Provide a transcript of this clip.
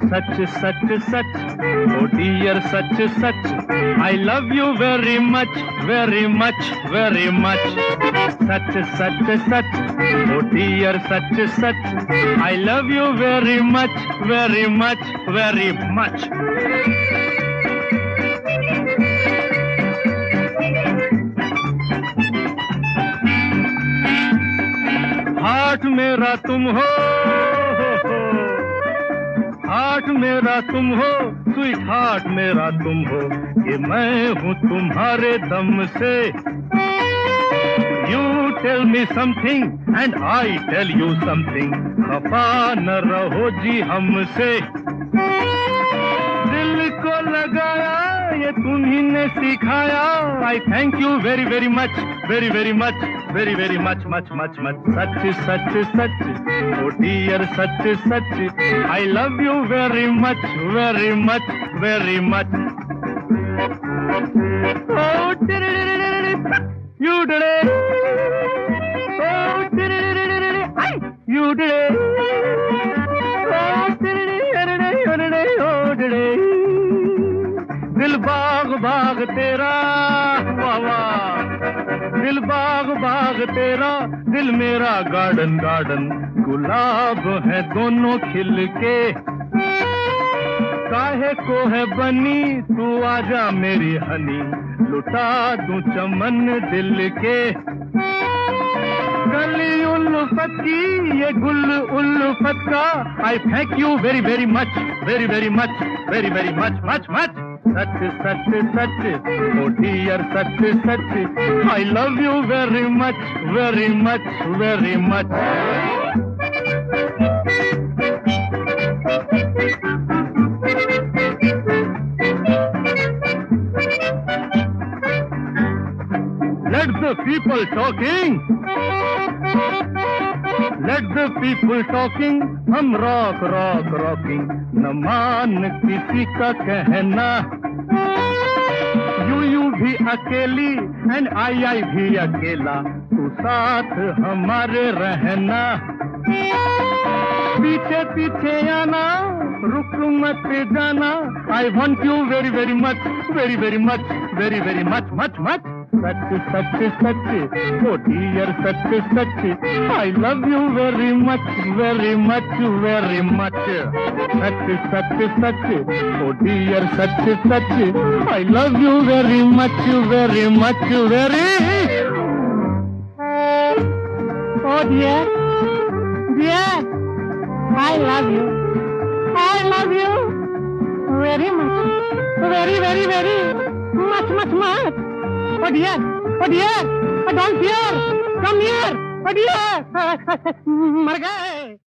सच सच सच, oh dear सच सच, I love you very much very much very much. सच सच सच, ओ डियर सच सच, I love you very much very much very much. Heart मेरा तुम हो, हार्ट मेरा तुम हो, स्वीट हार्ट मेरा तुम हो, ये मैं हूँ तुम्हारे दम से। You tell me something and I tell you something, खफा न रहो जी हमसे। दिल को लगाया ये तुम्ही ने सिखाया, I thank you very very much very very much very very much much much much। सच सच सच, ओ डियर सच सच, I love you very much very much very much। Oh you did it, oh did it, you did it, oh did it, oh did it। दिल बाग बाग तेरा, वाह वाह, दिल बाग बाग तेरा, दिल मेरा गार्डन गार्डन, गुलाब है दोनों खिल के। काहे को है बनी तू आजा मेरी हनी, लुटा दूं चमन दिल के। गली उल्फत की ये गुल उल्फत का, I thank you very very much very very much very very much much much. सच सच सच, ओ डियर सच सच, I love you very much very much very much. Let the people talking, let the people talking, हम rock rock rocking, न मान किसी का कहना। यू भी अकेली एंड आई भी अकेला, तू साथ हमारे रहना। पीछे पीछे आना, रुक मत जाना, I want you very very much very very much very very much much much. सच सच सच, ओ डियर सच सच, I love you very much very much very much. सच सच सच, ओ डियर सच सच, I love you very much very much very. Oh dear dear, I love you very much very very very much much much. Oh dear, don't fear, come here, oh dear, मर गए।